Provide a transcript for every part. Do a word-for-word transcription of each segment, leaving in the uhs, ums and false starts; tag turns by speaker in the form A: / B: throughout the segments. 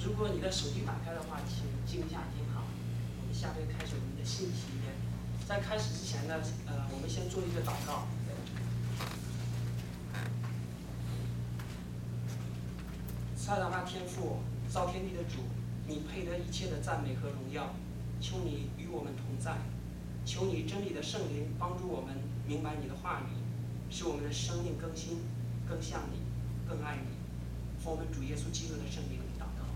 A: 如果你的手机打开的话，请静一下音好。我们下面开始我们的信息。在开始之前呢，呃，我们先做一个祷告。撒旦大天父，造天地的主，你配得一切的赞美和荣耀。求你与我们同在，求你真理的圣灵帮助我们明白你的话语，使我们的生命更新，更像你，更爱你。奉我们主耶稣基督的圣名祷告。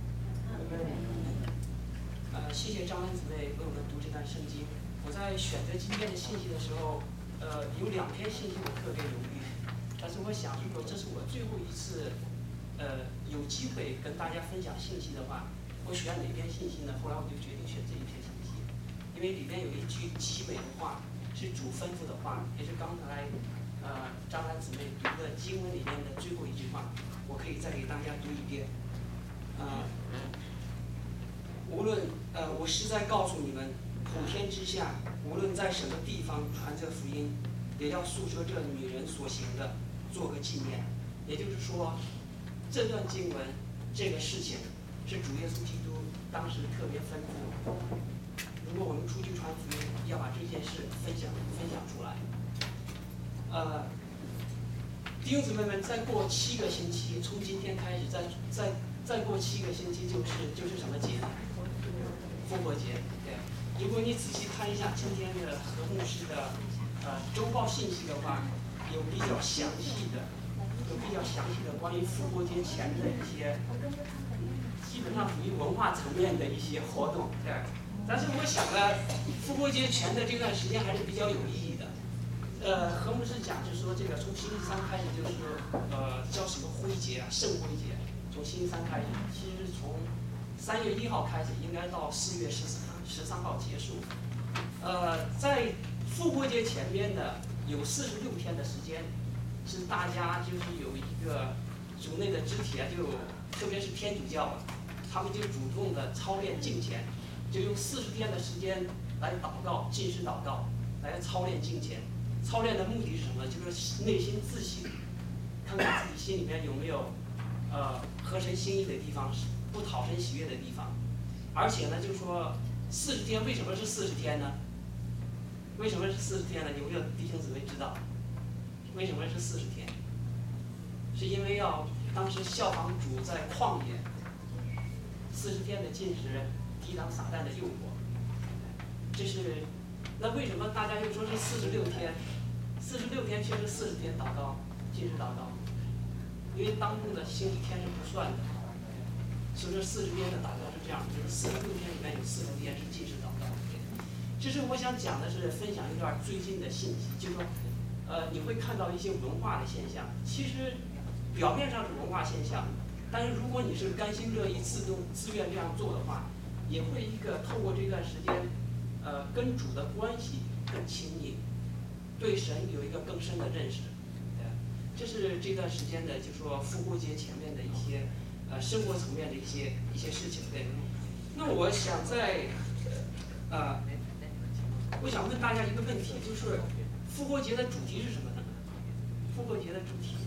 A: 呃，谢谢张兰姊妹为我们读这段圣经。我在选择今天的信息的时候，呃，有两篇信息我特别犹豫，但是我想，如果这是我最后一次，呃，有机会跟大家分享信息的话，我选哪篇信息呢？后来我就决定选这一篇信息，因为里边有一句极美的话，是主吩咐的话，也是刚才呃张兰姊妹读的经文里面的最后一句话，我可以再给大家读一遍。呃，无论呃，我实在告诉你们。普天之下，无论在什么地方传这福音，也要诉说这女人所行的，做个纪念。也就是说，这段经文，这个事情，是主耶稣基督当时特别吩咐，如果我们出去传福音，要把这件事分享分享出来。呃，弟兄姊妹们，再过七个星期，从今天开始，再再再过七个星期，就是就是什么节呢？复活节。对。如果你仔细看一下今天的何牧师的呃周报信息的话，有比较详细的，有比较详细的关于复活节前的一些，基本上属于文化层面的一些活动，对。但是我想呢，复活节前的这段时间还是比较有意义的。呃，何牧师讲就是说，这个从星期三开始就是呃叫什么灰节啊，圣灰节，从星期三开始，其实是从三月一号开始，应该到四月十四号。十三号结束，呃，在复活节前边的有四十六天的时间，是大家就是有一个主内的肢体啊，就特别是天主教啊，他们就主动的操练敬虔，就用四十天的时间来祷告，禁食祷告，来操练敬虔。操练的目的是什么？就是内心自省，看看自己心里面有没有呃合神心意的地方，不讨神喜悦的地方，而且呢，就说。四十天为什么是四十天呢？为什么是四十天呢？有没有弟兄姊妹知道？为什么是四十天？是因为要当时效仿主在旷野四十天的禁食，抵挡撒旦的诱惑。这是那为什么大家又说是四十六天？四十六天却是四十天祷告禁食祷告，因为当中的星期天是不算的，所以说四十天的祷告。这样就是四十六天里面有四十天是禁食祷告。这是我想讲的是分享一段最近的信息，就是说，呃，你会看到一些文化的现象，其实表面上是文化现象，但是如果你是甘心乐意、自动自愿这样做的话，也会一个透过这段时间，呃，跟主的关系更亲密，对神有一个更深的认识。对，这是这段时间的，就说复活节前面的一些。呃，生活层面的一些一些事情，对。那我想在，呃，我想问大家一个问题，就是复活节的主题是什么呢？复活节的主题，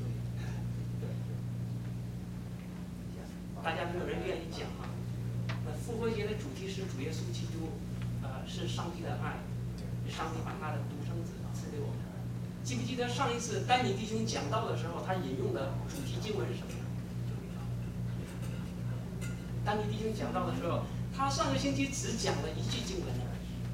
A: 大家没有人愿意讲啊。那复活节的主题是主耶稣基督，呃，是上帝的爱，上帝把他的独生子赐给我们。记不记得上一次丹尼弟兄讲道的时候，他引用的主题经文是什么呢？丹尼弟兄讲到的时候，他上个星期只讲了一句经文呢。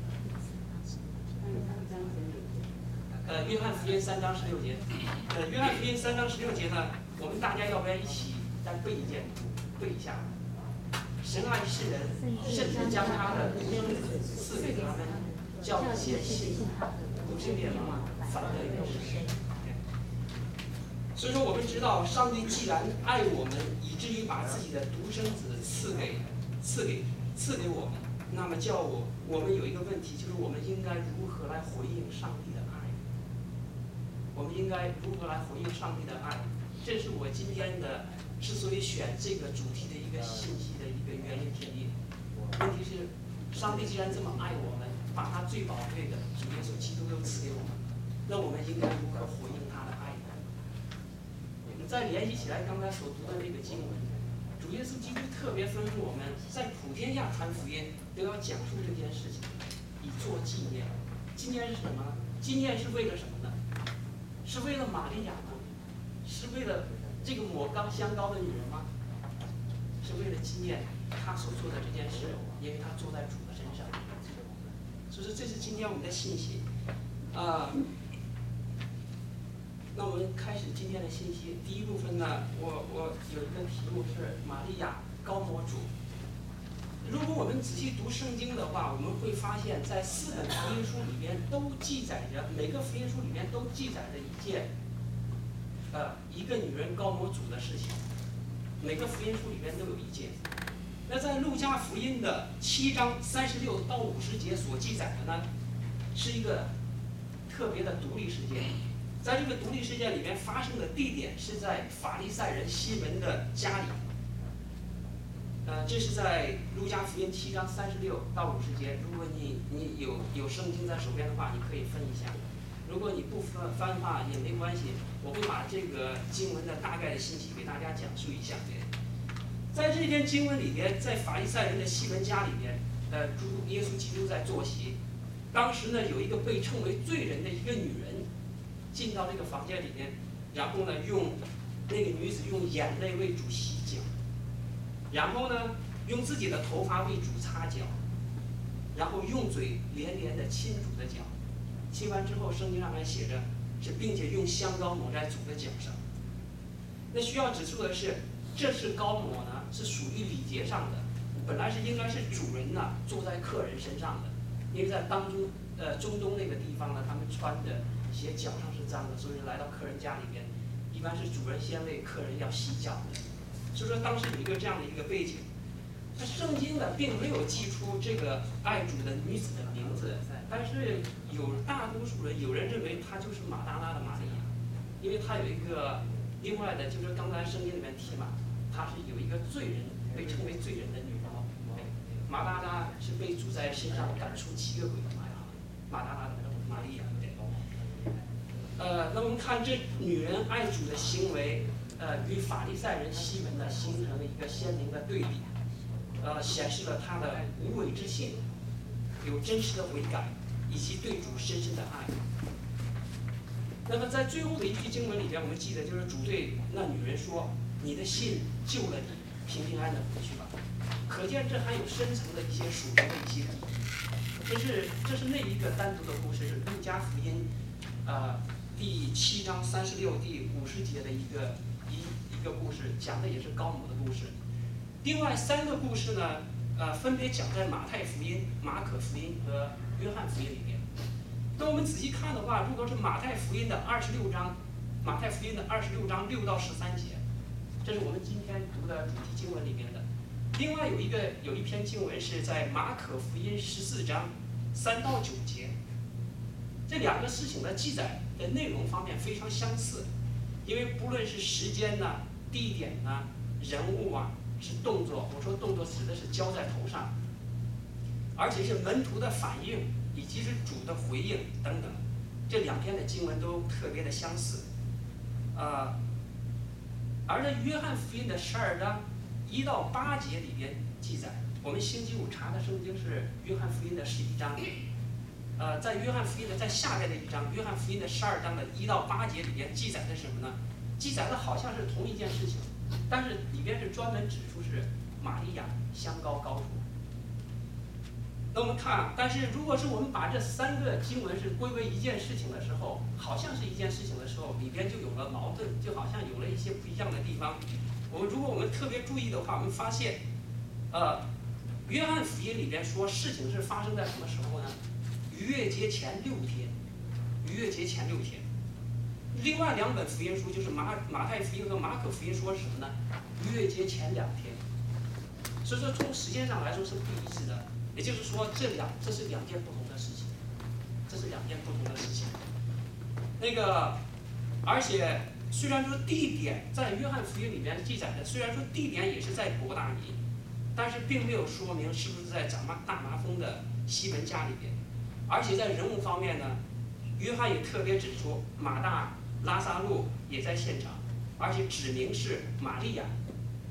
A: 呃，约翰福音三章十六节。呃，约翰福音三章十六节呢，我们大家要不要一起再背一遍，背一下？神爱世人，甚至将他的独生子赐给他们，叫一切信不至灭亡，反得永生。所以说，我们知道，上帝既然爱我们，以至于把自己的独生子赐给、赐给、赐给我们，那么叫我我们有一个问题，就是我们应该如何来回应上帝的爱？我们应该如何来回应上帝的爱？这是我今天的之所以选这个主题的一个信息的一个原因之一。问题是，上帝既然这么爱我们，把他最宝贵的主耶稣基督都赐给我们，那我们应该如何回应他的爱呢？再联系起来刚才所读的那个经文，主主耶稣基督特别吩咐我们在普天下传福音，都要讲述这件事情，以做纪念。纪念是什么？纪念是为了什么呢？是为了玛利亚吗？是为了这个抹膏香膏的女人吗？是为了纪念她所做的这件事，因为她坐在主的身上。所以说，这是今天我们的信息。啊、呃，那我们开始今天的信息。第一部分呢，我我有一个题目是玛利亚高摩主。如果我们仔细读圣经的话，我们会发现，在四本福音书里边都记载着，每个福音书里边都记载着一件，呃，一个女人高摩主的事情。每个福音书里边都有一件。那在路加福音的七章三十六到五十节所记载的呢，是一个特别的独立事件。在这个独立事件里面发生的地点是在法利赛人西门的家里。呃，这是在路加福音七章三十六到五十节。如果你你有有圣经在手边的话，你可以分一下。如果你不翻翻的话也没关系，我会把这个经文的大概的信息给大家讲述一下。在这篇经文里边，在法利赛人的西门家里边，呃，主耶稣基督在坐席。当时呢，有一个被称为罪人的一个女人进到这个房间里面，然后呢，用那个女子用眼泪为主洗脚。然后呢，用自己的头发为主擦脚，然后用嘴连连的亲主的脚。亲完之后，圣经上面写着是，并且用香膏抹在主的脚上。那需要指出的是，这是膏抹呢，是属于礼节上的，本来是应该是主人呢坐在客人身上的，因为在当中呃中东那个地方呢，他们穿的鞋脚上是脏的，所以来到客人家里边，一般是主人先为客人要洗脚的。所以说当时有一个这样的一个背景，那圣经呢并没有记出这个爱主的女子的名字，但是有大多数人有人认为她就是马大拉的玛利亚，因为她有一个另外的，就是刚才圣经里面提嘛，她是有一个罪人，被称为罪人的女人。马大拉是被主在身上赶出七个鬼的马大拉的玛利亚。呃，那我们看这女人爱主的行为。呃，与法利赛人西门呢形成了一个鲜明的对比，呃，显示了他的无伪之信，有真实的悔改，以及对主深深的爱。那么在最后的一句经文里边，我们记得就是主对那女人说：“你的信救了你，平平安安的回去吧。”可见这还有深层的一些属灵的一些意义。这是这是那一个单独的故事，是路加福音，呃，第七章三十六、第五十节的一个。一个故事，讲的也是高摩的故事。另外三个故事呢，呃，分别讲在马太福音、马可福音和约翰福音里面。那我们仔细看的话，如果是马太福音的二十六章，马太福音的二十六章六到十三节，这是我们今天读的主题经文里面的。另外有一个有一篇经文是在马可福音十四章三到九节，这两个事情的记载的内容方面非常相似。因为不论是时间呐、地点呐、人物啊，是动作，我说动作指的是浇在头上，而且是门徒的反应以及是主的回应等等，这两篇的经文都特别的相似。呃，而在约翰福音的十二章一到八节里边记载，我们星期五查的圣经是约翰福音的十一章。呃，在约翰福音的在下面的一章，约翰福音的十二章的一到八节里边记载的什么呢？记载的好像是同一件事情，但是里边是专门指出是玛利亚香膏膏主。那我们看，但是如果是我们把这三个经文是归为一件事情的时候，好像是一件事情的时候，里边就有了矛盾，就好像有了一些不一样的地方。我们如果我们特别注意的话，我们发现，呃，约翰福音里边说事情是发生在什么时候呢？逾越节前六天，逾越节前六天。另外两本福音书就是马马太福音和马可福音说什么呢？逾越节前两天。所以说从时间上来说是不一致的，也就是说这两这是两件不同的事情，这是两件不同的事情。那个，而且虽然说地点在约翰福音里面记载的，虽然说地点也是在伯大尼，但是并没有说明是不是在长麻大麻风的西门家里边。而且在人物方面呢，约翰也特别指出马大、拉撒路也在现场，而且指明是玛利亚。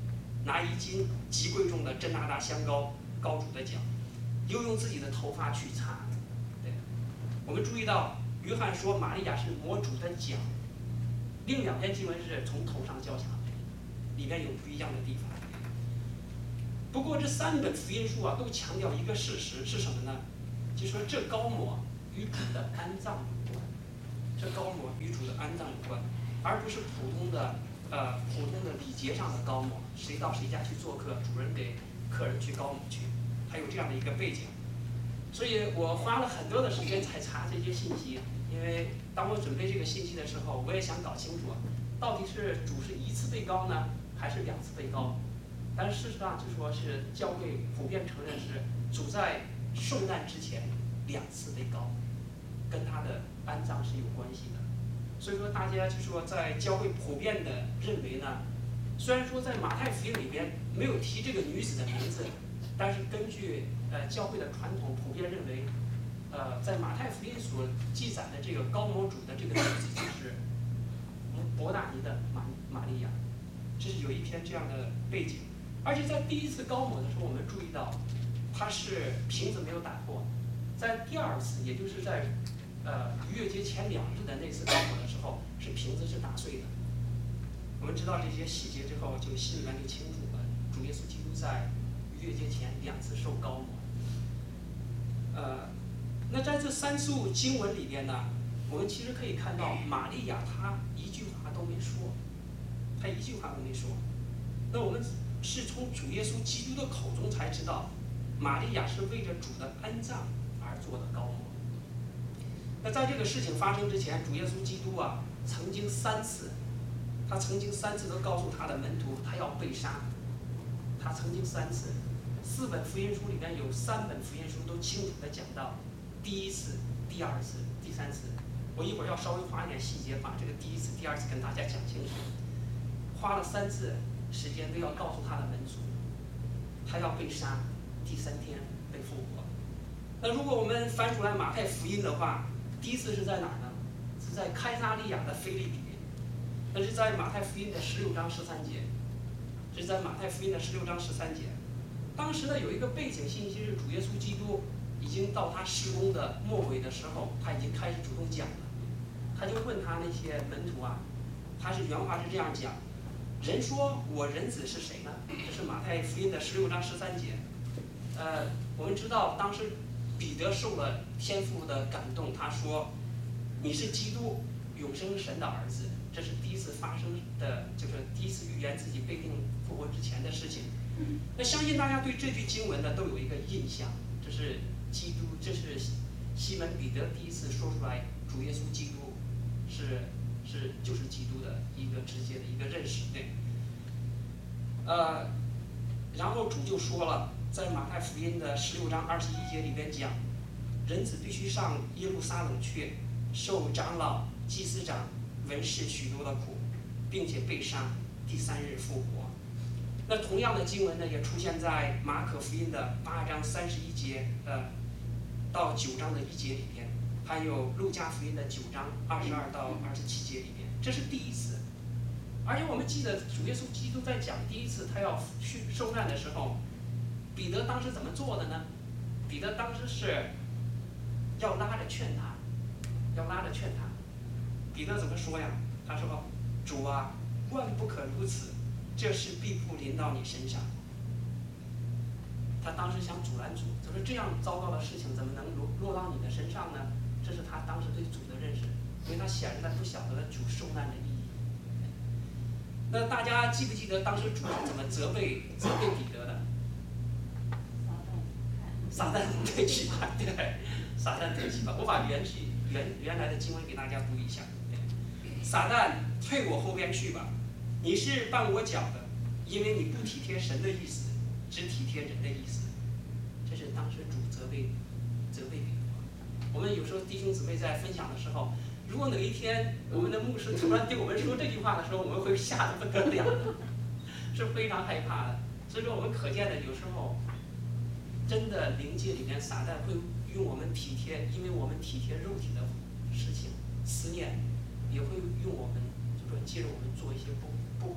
A: 拿一斤极贵重的真哪吒香膏膏主的脚，又用自己的头发去擦。对，我们注意到约翰说玛利亚是抹主的脚，另两篇经文是从头上浇下来，里面有不一样的地方。不过这三本福音书啊，都强调一个事实是什么呢？就说这膏抹与主的安葬有关，这膏抹与主的安葬有关，而不是普通的呃普通的礼节上的膏抹，谁到谁家去做客，主人给客人去膏抹去，还有这样的一个背景。所以我花了很多的时间才查这些信息，因为当我准备这个信息的时候，我也想搞清楚，到底是主是一次被膏呢，还是两次被膏？但是事实上就说是教会普遍承认是主在受难之前两次被膏，跟他的安葬是有关系的。所以说大家就说在教会普遍的认为呢，虽然说在马太福音里边没有提这个女子的名字，但是根据呃教会的传统普遍认为，呃在马太福音所记载的这个膏抹主的这个女子就是伯大尼的玛玛利亚，这是有一篇这样的背景。而且在第一次膏抹的时候，我们注意到，它是瓶子没有打破；在第二次，也就是在呃逾越节前两日的那次膏抹的时候，是瓶子是打碎的。我们知道这些细节之后，就心里面就清楚了，主耶稣基督在逾越节前两次受膏抹。呃，那在这三处经文里边呢，我们其实可以看到，玛利亚她一句话都没说，她一句话都没说。那我们是从主耶稣基督的口中才知道，玛利亚是为着主的安葬而做的膏抹。那在这个事情发生之前，主耶稣基督啊，曾经三次，他曾经三次都告诉他的门徒，他要被杀。他曾经三次，四本福音书里面有三本福音书都清楚地讲到，第一次、第二次、第三次。我一会儿要稍微花一点细节，把这个第一次、第二次跟大家讲清楚。花了三次时间都要告诉他的门徒，他要被杀，第三天被复活。那如果我们翻出来马太福音的话，第一次是在哪儿呢？是在开撒利亚的腓立比，那是在马太福音的十六章十三节。这是在马太福音的十六章十三节。当时呢有一个背景信息是主耶稣基督已经到他事工的末尾的时候，他已经开始主动讲了。他就问他那些门徒啊，他是原话是这样讲。人说我人子是谁呢？这是马太福音的十六章十三节。呃，我们知道当时彼得受了天父的感动，他说：“你是基督，永生神的儿子。”这是第一次发生的，就是第一次预言自己被定复活之前的事情。那相信大家对这句经文呢都有一个印象，这是基督，这是西门彼得第一次说出来，主耶稣基督是。是就是基督的一个直接的一个认识，对。呃，然后主就说了，在马太福音的十六章二十一节里边讲，人子必须上耶路撒冷去，受长老、祭司长、文士许多的苦，并且被杀，第三日复活。那同样的经文呢，也出现在马可福音的八章三十一节呃到九章的一节里边。还有路加福音的九章二十二到二十七节里面，这是第一次。而且我们记得主耶稣基督在讲第一次他要去受难的时候，彼得当时怎么做的呢？彼得当时是要拉着劝他，要拉着劝他。彼得怎么说呀？他说：“主啊，万不可如此，这事必不临到你身上。”他当时想阻拦主，他说：“这样糟糕的事情怎么能落落到你的身上呢？”这是他当时对主的认识，因为他显然他不晓得主受难的意义。那大家记不记得当时主是怎么责备责备彼得的？撒旦退去吧，对，撒旦退去吧。我把原句原原来的经文给大家读一下。撒旦退我后边去吧，你是绊我脚的，因为你不体贴神的意思，只体贴人的意思。这是当时主责备责备彼得。我们有时候弟兄姊妹在分享的时候，如果哪一天我们的牧师突然对我们说这句话的时候，我们会吓得不得了，是非常害怕的。所以说我们可见的有时候，真的灵界里面撒旦会用我们体贴，因为我们体贴肉体的事情思念，也会用我们就说借着我们做一些不不一定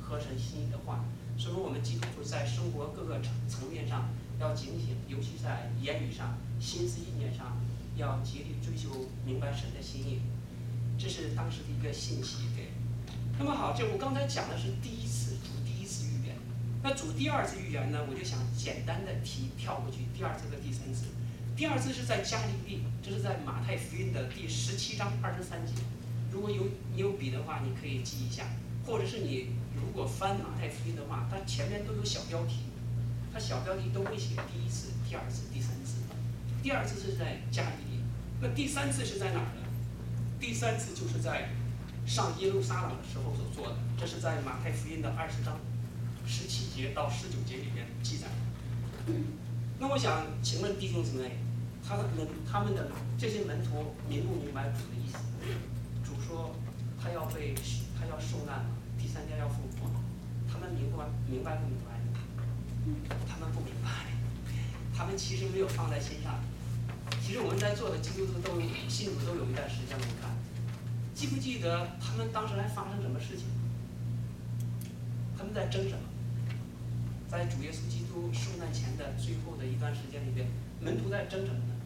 A: 合神心意的话。所以说，我们基督徒在生活各个层层面上要警醒，尤其在言语上、心思意念上，要竭力追求明白神的心意。这是当时的一个信息。对。那么好，这我刚才讲的是第一次主第一次预言。那主第二次预言呢，我就想简单的提跳过去第二次和第三次。第二次是在加利利，这是在马太福音的第十七章二十三节。如果有你有笔的话，你可以记一下，或者是你如果翻马太福音的话，它前面都有小标题，它小标题都会写第一次、第二次、第三次。第二次是在加利利，那第三次是在哪儿呢？第三次就是在上耶路撒冷的时候所做的，这是在马太福音的二十章十七节到十九节里面记载。那我想请问弟兄姊妹，他们他们的这些门徒明不明白主的意思？主说他要被他要受难，第三天要复活，他们明白明白不明白？他们不明白，他们其实没有放在心上。其实我们在座的基督徒都信徒都有一段时间没看，记不记得他们当时还发生什么事情？他们在争什么？在主耶稣基督受难前的最后的一段时间里边，门徒在争什么呢？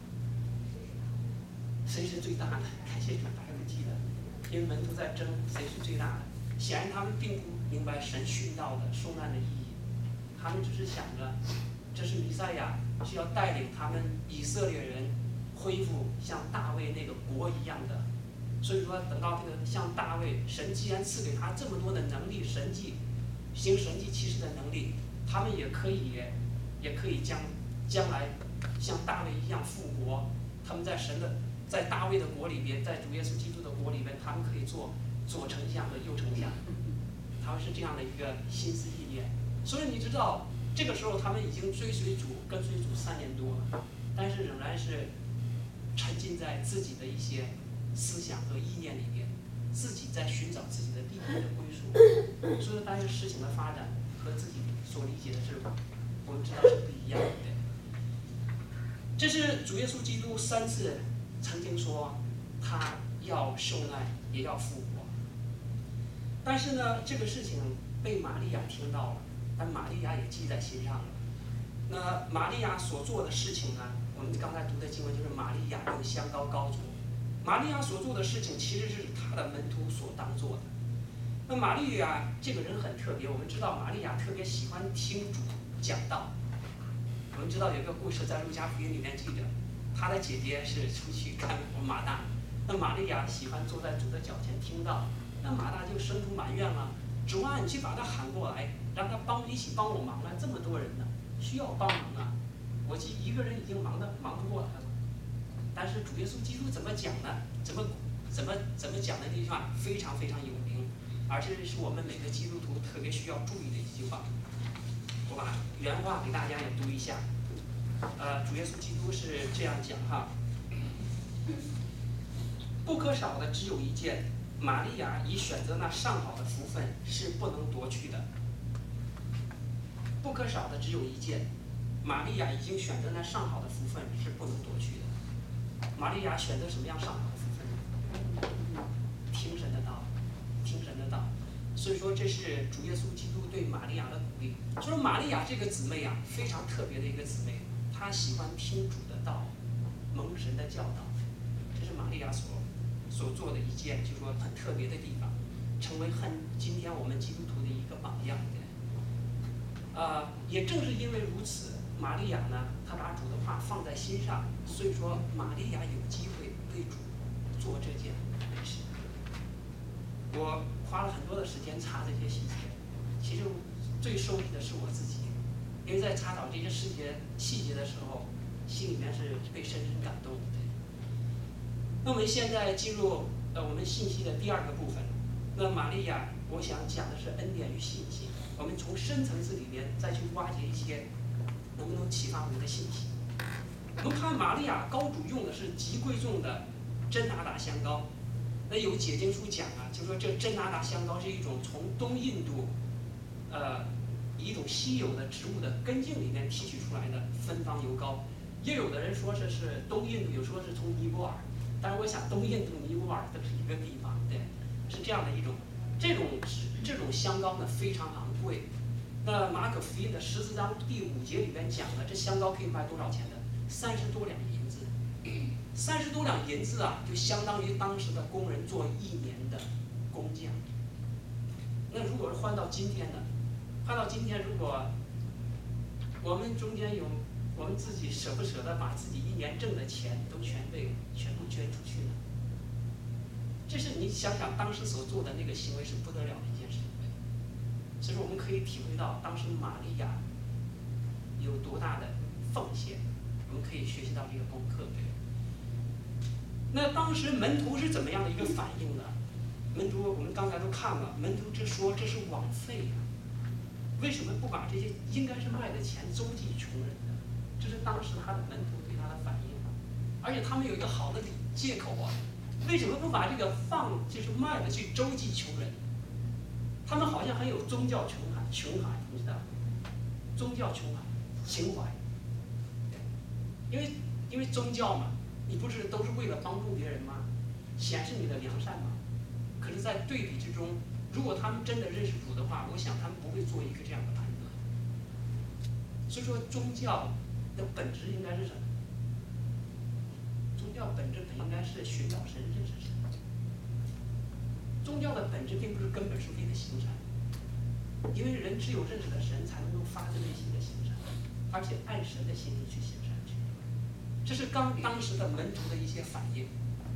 A: 谁是最大的？感谢主，大家都记得，因为门徒在争谁是最大的。显然他们并不明白神殉道的受难的意义，他们只是想着，这是弥赛亚是要带领他们以色列人恢复像大卫那个国一样的。所以说，等到这个像大卫，神既然赐给他这么多的能力、神迹、行神迹奇事的能力，他们也可以，也可以将将来像大卫一样复国。他们在神的，在大卫的国里边，在主耶稣基督的国里边，他们可以做左丞相和右丞相。他们是这样的一个心思意念。所以你知道，这个时候他们已经追随主、跟随主三年多了，但是仍然是沉浸在自己的一些思想和意念里边，自己在寻找自己的地位的归属。所以，但是事情的发展和自己所理解的是，我们知道是不一样的。这是主耶稣基督三次曾经说他要受难，也要复活。但是呢，这个事情被玛利亚听到了，但玛利亚也记在心上了。那玛利亚所做的事情呢，我们刚才读的经文就是玛利亚用香膏膏主。玛利亚所做的事情其实是他的门徒所当做的。那玛利亚这个人很特别，我们知道玛利亚特别喜欢听主讲道。我们知道有一个故事在路加福音里面记着，他的姐姐是出去干活马大，那玛利亚喜欢坐在主的脚前听道，那马大就生出埋怨了，主啊，你去把他喊过来，让他帮一起帮我忙啊，这么多人呢，需要帮忙啊，我一个人已经忙得忙不过来了。但是主耶稣基督怎么讲呢？怎么怎么怎么讲的那句话非常非常有名，而且是我们每个基督徒特别需要注意的一句话。我把原话给大家也读一下。呃，主耶稣基督是这样讲哈：不可少的只有一件，玛利亚已选择那上好的福分，是不能夺去的。不可少的只有一件，玛利亚已经选择那上好的福分，是不能夺去的。玛利亚选择什么样上好的福分？听神的道，听神的道。所以说，这是主耶稣基督对玛利亚的鼓励。所以说，玛利亚这个姊妹啊，非常特别的一个姊妹，她喜欢听主的道，蒙神的教导。这是玛利亚所所做的一件，就是说很特别的地方，成为很今天我们基督徒的一个榜样。呃，也正是因为如此，玛利亚呢，她把主的话放在心上，所以说玛利亚有机会为主做这件事。我花了很多的时间查这些细节，其实最受益的是我自己，因为在查找这些细节细节的时候，心里面是被深深感动的。那我们现在进入呃我们信息的第二个部分。那玛利亚，我想讲的是恩典与信心。我们从深层次里面再去挖掘一些能不能启发我们的信息。我们看玛利亚膏主用的是极贵重的真哪吒香膏。那有解经书讲啊，就说这真哪吒香膏是一种从东印度，呃，一种稀有的植物的根茎里面提取出来的芬芳油膏。也有的人说这是东印度，有说是从尼泊尔，但是我想东印度、尼泊尔都是一个地方，对，是这样的一种这种这种香膏呢非常昂贵。那马可福音的十四章第五节里边讲了，这香膏可以卖多少钱呢？三十多两银子。三十多两银子啊，就相当于当时的工人做一年的工匠。那如果是换到今天呢？换到今天，如果我们中间有我们自己舍不舍得把自己一年挣的钱都全被全部捐出去呢？这是你想想当时所做的那个行为是不得了的一件事情。所以说我们可以体会到当时玛利亚有多大的奉献，我们可以学习到这个功课。那当时门徒是怎么样的一个反应呢？门徒我们刚才都看了，门徒这说这是枉费呀、啊，为什么不把这些应该是卖的钱周济穷人呢？这是当时他的门徒对他的反应，而且他们有一个好的借口啊，为什么不把这个放就是卖的去周济穷人？他们好像很有宗教穷海，穷海，你知道吗？宗教穷海，情怀。因为因为宗教嘛，你不是都是为了帮助别人吗？显示你的良善吗？可是，在对比之中，如果他们真的认识主的话，我想他们不会做一个这样的判断。所以说，宗教的本质应该是什么？宗教本质本应该是寻找神、认识神。宗教的本质并不是根本属地的行善，因为人只有认识了神，才能够发自内心的行善，而且按神的心意去行善去。这是刚当时的门徒的一些反应。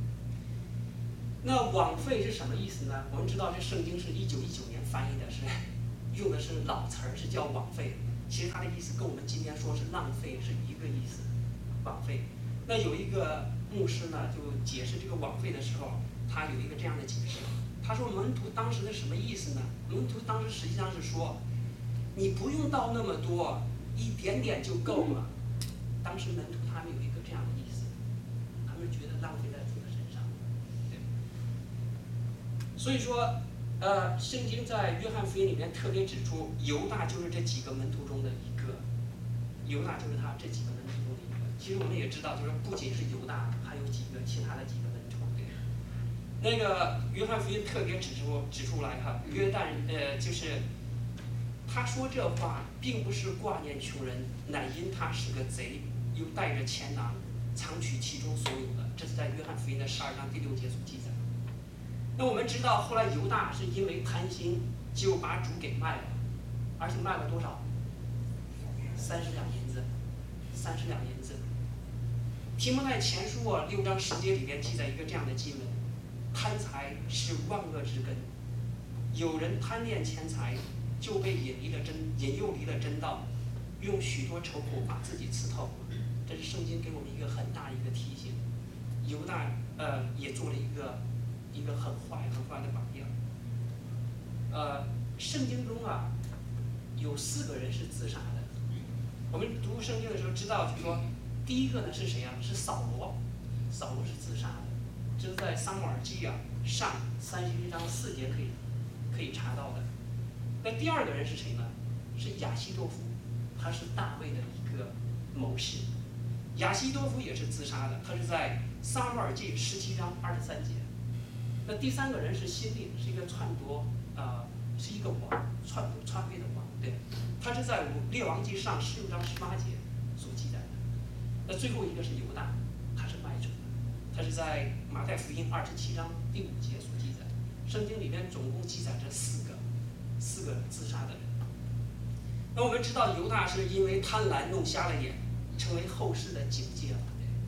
A: 那枉费是什么意思呢？我们知道这圣经是一九一九年翻译的，是用的是老词儿，是叫枉费。其实它的意思跟我们今天说是浪费是一个意思，枉费。那有一个牧师呢，就解释这个枉费的时候，他有一个这样的解释。他说门徒当时的什么意思呢？门徒当时实际上是说，你不用到那么多，一点点就够了。当时门徒他们有一个这样的意思，他们觉得浪费在主的身上。对。所以说，呃，圣经在约翰福音里面特别指出，犹大就是这几个门徒中的一个，犹大就是他这几个门徒中的一个。其实我们也知道，就是不仅是犹大，还有几个其他的几个门徒。对。那个约翰福音特别指出指出来哈，约旦呃就是他说这话，并不是挂念穷人，乃因他是个贼，又带着钱囊，藏取其中所有的。这是在约翰福音的十二章第六节所记载。那我们知道，后来犹大是因为贪心，就把主给卖了，而且卖了多少？三十两银子，三十两银子。提摩太前书啊六章十节里边记载一个这样的经文。贪财是万恶之根，有人贪恋钱财，就被引离了真，引诱离了真道，用许多愁苦把自己刺透。这是圣经给我们一个很大一个提醒。犹大呃也做了一个一个很坏很坏的榜样。呃，圣经中啊有四个人是自杀的。我们读圣经的时候知道，就说第一个呢是谁啊？是扫罗，扫罗是自杀的。这是在撒母耳记啊上三十一章四节可以可以查到的。那第二个人是谁呢？是亚希多夫，他是大卫的一个谋士。亚希多夫也是自杀的，他是在撒母耳记十七章二十三节。那第三个人是希利，是一个篡夺呃是一个王，篡夺篡位的王，对，他是在列王记上十六章十八节所记载的。那最后一个是犹大，他是卖主。它是在马太福音二十七章第五节所记载。圣经里面总共记载着四个，四个自杀的人。那我们知道犹大是因为贪婪弄瞎了眼，成为后世的警戒了。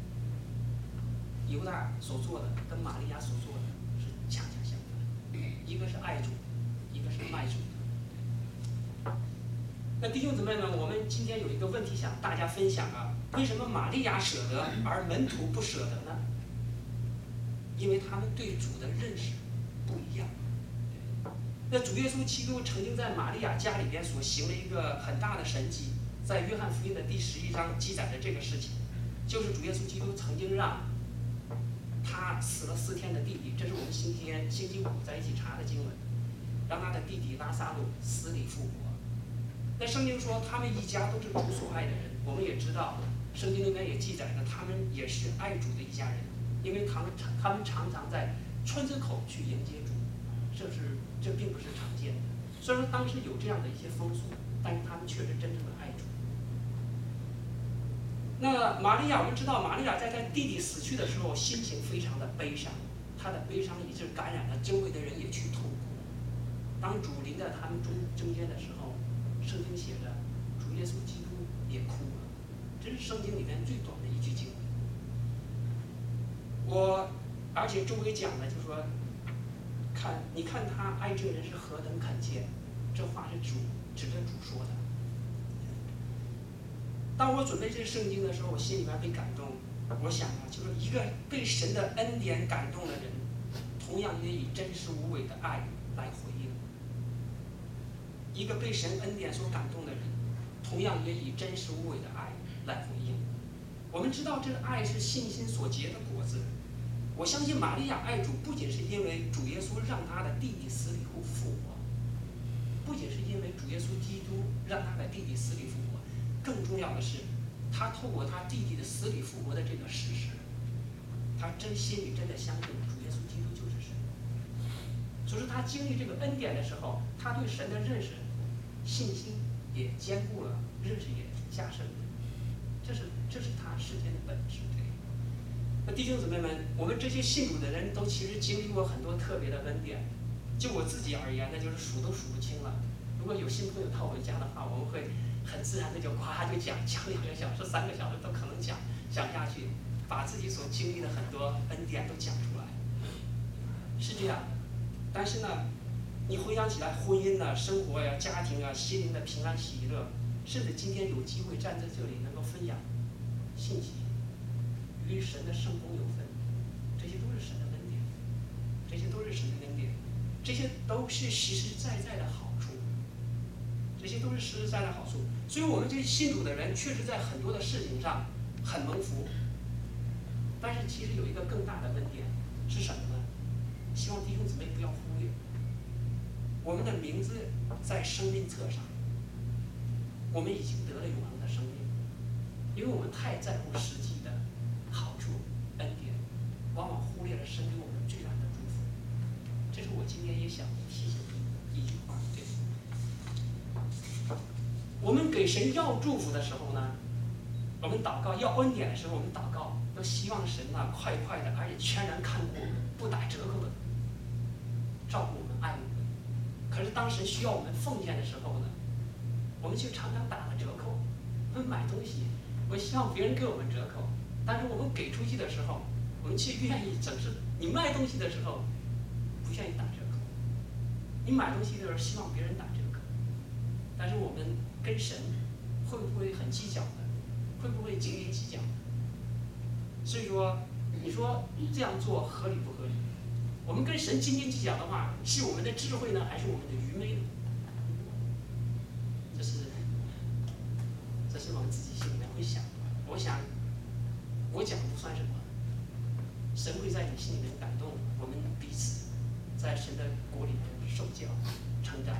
A: 犹大所做的跟玛利亚所做的是恰恰相反，一个是爱主，一个是卖主的。那弟兄姊妹们，我们今天有一个问题想大家分享啊，为什么玛利亚舍得，而门徒不舍得呢？因为他们对主的认识不一样。那主耶稣基督曾经在玛利亚家里边所行了一个很大的神迹，在约翰福音的第十一章记载着这个事情，就是主耶稣基督曾经让他死了四天的弟弟，这是我们星期天、星期五在一起查的经文，让他的弟弟拉撒路死里复活。那圣经说他们一家都是主所爱的人，我们也知道，圣经里面也记载着他们也是爱主的一家人。因为他们他们常常在村子口去迎接主， 这是这并不是常见的。虽然说当时有这样的一些风俗，但是他们却是真正的爱主。那玛利亚，我们知道玛利亚在她弟弟死去的时候，心情非常的悲伤，她的悲伤以致感染了周围的人，也去痛哭。当主临在他们中中间的时候，圣经写着，主耶稣基督也哭了。这是圣经里面最短的一句经文。我而且周围讲的就说，看你看他爱这人是何等恳切，这话是主指着主说的。当我准备这圣经的时候，我心里边被感动。我想啊，就是一个被神的恩典感动的人，同样也以真实无伪的爱来回应。一个被神恩典所感动的人，同样也以真实无伪的爱来回应。我们知道这个爱是信心所结的果子。我相信玛利亚爱主，不仅是因为主耶稣让他的弟弟死里后复活，不仅是因为主耶稣基督让他的弟弟死里复活，更重要的是，他透过他弟弟的死里复活的这个事实，他真心里真的相信主耶稣基督就是神。所以说他经历这个恩典的时候，他对神的认识、信心也坚固了，认识也加深了。这是这是他世间的本质。那弟兄姊妹们，我们这些信主的人都其实经历过很多特别的恩典。就我自己而言，那就是数都数不清了。如果有新朋友到我家的话，我们会很自然的就夸就讲讲两个小时、三个小时都可能讲讲下去，把自己所经历的很多恩典都讲出来，是这样的。但是呢，你回想起来，婚姻啊、生活呀、啊、家庭啊、心灵的平安喜乐，甚至今天有机会站在这里能够分享信息，与神的圣工有分，这些都是神的恩典，这些都是神的恩典，这些都是实实在在的好处，这些都是实实在在的好处。所以我们这些信主的人，确实在很多的事情上很蒙福。但是其实有一个更大的恩典是什么呢？希望弟兄姊妹不要忽略，我们的名字在生命册上，我们已经得了永恒的生命，因为我们太在乎实际的好处、恩典，往往忽略了神给我们最大的祝福。这是我今天也想提醒的一句话。对，我们给神要祝福的时候呢，我们祷告要恩典的时候，我们祷告都希望神啊快快的，而且全然看顾我们，不打折扣的照顾我们、爱我们。可是当神需要我们奉献的时候呢，我们却常常打了折扣。我们买东西，我希望别人给我们折扣，但是我们给出去的时候，我们却愿意整是你卖东西的时候不愿意打折扣，你买东西的时候希望别人打折扣，但是我们跟神会不会很计较呢？会不会斤斤计较？所以说，你说这样做合理不合理？我们跟神斤斤计较的话，是我们的智慧呢，还是我们的愚昧呢？这是，这是我们自己心里面会想的。我想，我讲不算什么，神会在你心里面感动，我们彼此在神的国里面受教、成长。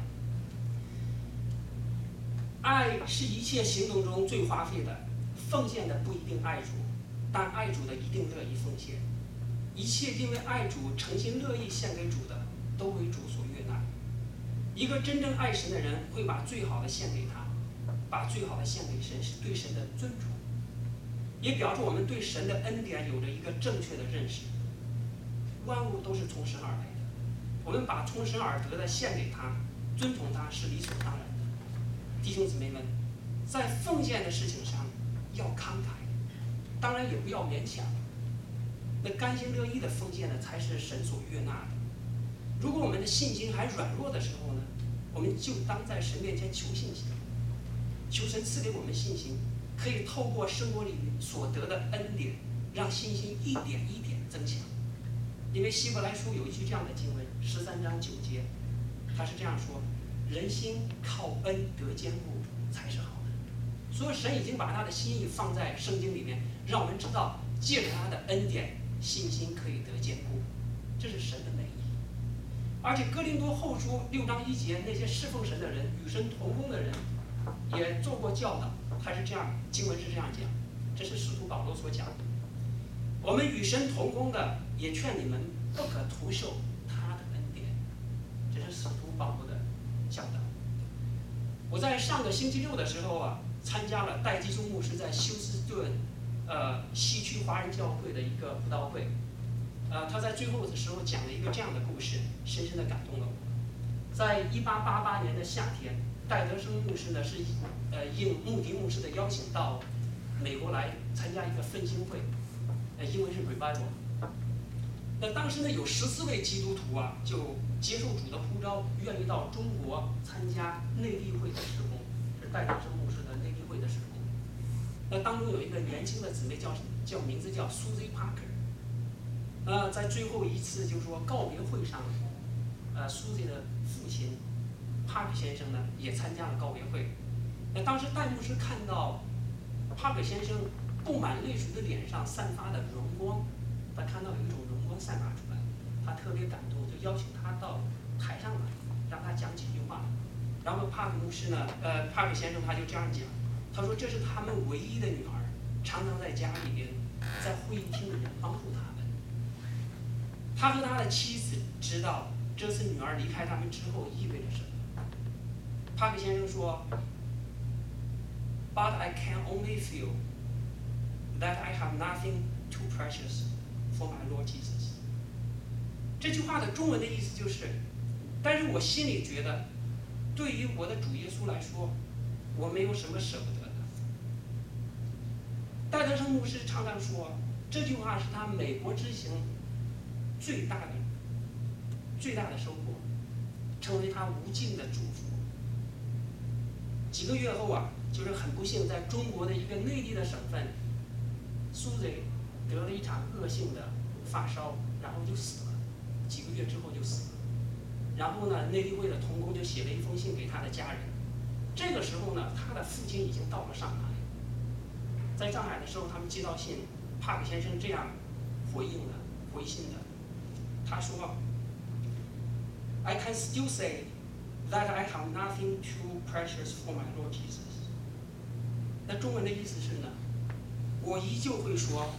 A: 爱是一切行动中最花费的，奉献的不一定爱主，但爱主的一定乐意奉献。一切因为爱主诚心乐意献给主的，都为主所悦纳。一个真正爱神的人，会把最好的献给他，把最好的献给神，是对神的尊重，也表示我们对神的恩典有着一个正确的认识。万物都是从神而来的，我们把从神而得的献给他，尊崇他是理所当然的。弟兄姊妹们，在奉献的事情上要慷慨，当然也不要勉强。那甘心乐意的奉献呢，才是神所悦纳的。如果我们的信心还软弱的时候呢，我们就当在神面前求信心，求神赐给我们信心，可以透过生活里所得的恩典，让信心一点一点增强。因为希伯来书有一句这样的经文，十三章九节，他是这样说：人心靠恩得坚固才是好的。所以神已经把他的心意放在圣经里面，让我们知道借着他的恩典，信心可以得坚固，这是神的美意。而且哥林多后书六章一节，那些侍奉神的人、与神同工的人，也做过教导。他是这样，经文是这样讲，这是使徒保罗所讲的。我们与神同工的，也劝你们不可徒受他的恩典。 着使徒保罗的教导。我在上个星期六的时候啊，参加了戴基宗牧师在休斯顿，呃西区华人教会的一个布道会，呃，他在最后的时候讲了一个这样的故事，深深的感动了我。在一八八八年的夏天，戴德生牧师呢是呃应穆迪牧师的邀请到美国来参加一个奋兴会，呃，英文是 revival。那当时呢有十四位基督徒啊，就接受主的呼召，愿意到中国参加内地会的事工，是戴德生牧师的内地会的事工。那当中有一个年轻的姊妹叫叫名字叫 Susie Parker。呃，在最后一次就是说告别会上，呃，Susie 的父亲 Park 先生呢也参加了告别会。那当时戴牧师看到 Park 先生布满泪水的脸上散发的荣光，他看到有一种荣光散发出来，他特别感动，就邀请他到台上来，让他讲几句话。然后 Park 牧师呢，呃 ，Park 先生他就这样讲，他说这是他们唯一的女儿，常常在家里边，在会议厅里面帮助他们。他和他的妻子知道这次女儿离开他们之后意味着什么。帕克先生说 ，But I can only feel that I have nothing too precious for my Lord Jesus。这句话的中文的意思就是，但是我心里觉得，对于我的主耶稣来说，我没有什么舍不得的。戴德生牧师常常说，这句话是他美国之行最大的、最大的收获，成为他无尽的祝福。几个月后啊，就是很不幸，在中国的一个内地的省份，苏贼得了一场恶性的发烧，然后就死了。几个月之后就死了。然后呢，内地会的同工就写了一封信给他的家人。这个时候呢，他的父亲已经到了上海。在上海的时候，他们接到信，帕克先生这样回应的、回信的。他说 ：“I can still say that I have nothing too precious for my Lord Jesus。”那中文的意思是呢，我依旧会说，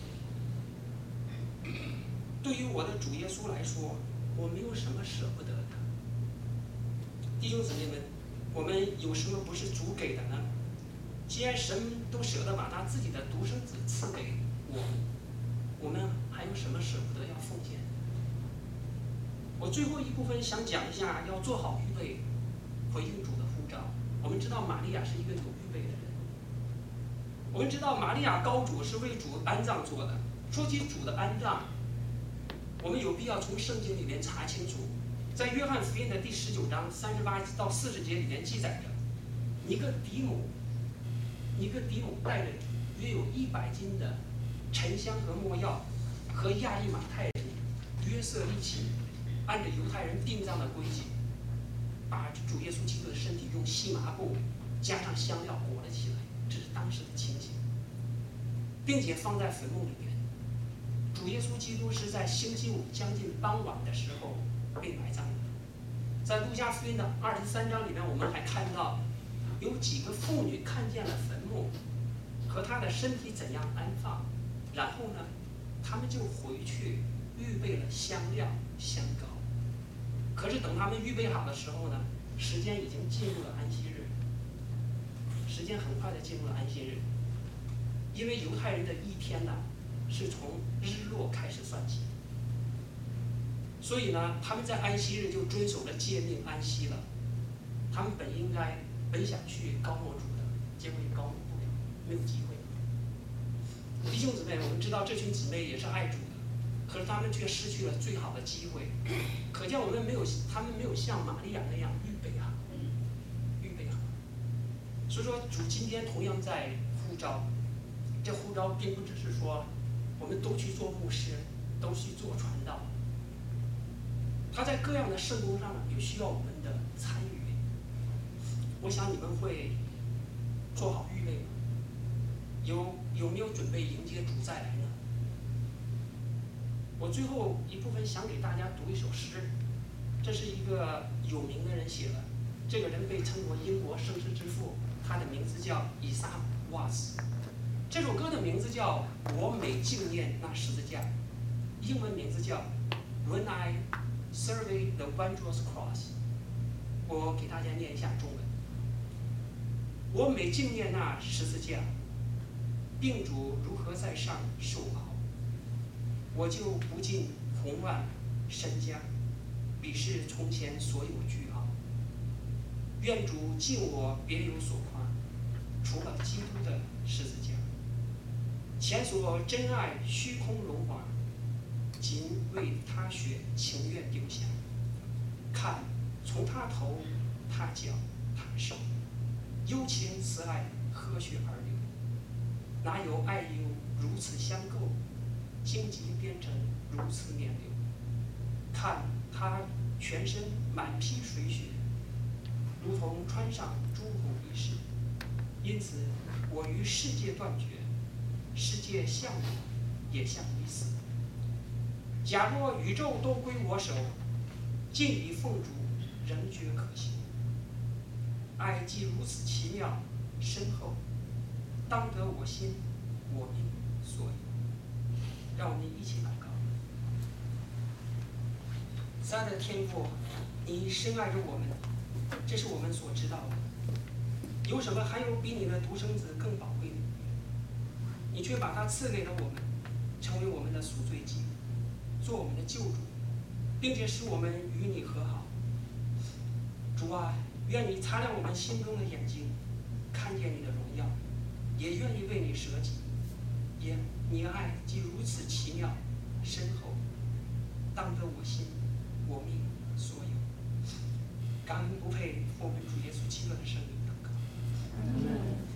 A: 对于我的主耶稣来说，我没有什么舍不得的。弟兄姊妹们，我们有什么不是主给的呢？既然神都舍得把他自己的独生子赐给我们，我们还有什么舍不得要奉献？我最后一部分想讲一下，要做好预备，回应主的呼召。我们知道玛利亚是一个有预备的人。我们知道玛利亚高主是为主安葬做的。说起主的安葬，我们有必要从圣经里面查清楚。在约翰福音的第十九章三十八到四十节里面记载着，尼哥底母，尼哥底母带着约有一百斤的沉香和没药，和亚利马太人约瑟一起，按着犹太人殡葬的规矩，把主耶稣基督的身体用细麻布加上香料裹了起来，这是当时的情形，并且放在坟墓里面。主耶稣基督是在星期五将近傍晚的时候被埋葬的。在路加福音的二十三章里面，我们还看到有几个妇女看见了坟墓和他的身体怎样安放，然后呢，他们就回去预备了香料、香膏。可是等他们预备好的时候呢，时间已经进入了安息日，时间很快的进入了安息日，因为犹太人的一天呢是从日落开始算起。所以呢，他们在安息日就遵守了诫命安息了。他们本应该本想去高摩主的，结果也高摩不了，没有机会。弟兄姊妹，我们知道这群姊妹也是爱主的，可是他们却失去了最好的机会。可见我们没有，他们没有像玛利亚那样预备好，预备好。所以说，主今天同样在呼召，这呼召并不只是说我们都去做牧师，都去做传道。他在各样的圣工上有需要我们的参与。我想你们会做好预备吗？有有没有准备迎接主再来呢？我最后一部分想给大家读一首诗，这是一个有名的人写的，这个人被称为英国圣诗之父，他的名字叫以撒·瓦斯。这首歌的名字叫《我每纪念那十字架》，英文名字叫 When I Survey the Wondrous Cross。 我给大家念一下中文。我每纪念那十字架，病主如何在上受熬，我就不尽洪万身家，彼是从前所有倨傲。愿主敬我别有所夸，除了基督的十字架。前所真爱虚空荣华，今为他血情愿丢下。看，从他头，他脚，他手，幽情慈爱和血而流。哪有爱忧如此相构，荆棘编成如此面流？看他全身满披水雪，如同穿上朱红衣饰。因此，我与世界断绝，世界向我，也向你死。假若宇宙都归我手，尽以奉主，仍觉可惜。爱既如此奇妙深厚，当得我心，我命所有。让我们一起祷告。慈爱的天父，你深爱着我们，这是我们所知道的。有什么还有比你的独生子更宝贵的？你却把他赐给了我们，成为我们的赎罪祭，做我们的救主，并且使我们与你和好。主啊，愿你擦亮我们心中的眼睛，看见你的荣耀，也愿意为你舍己。也你的爱既如此奇妙深厚，当得我心，我命所有。感恩不配奉我们主耶稣基督的圣名祷告。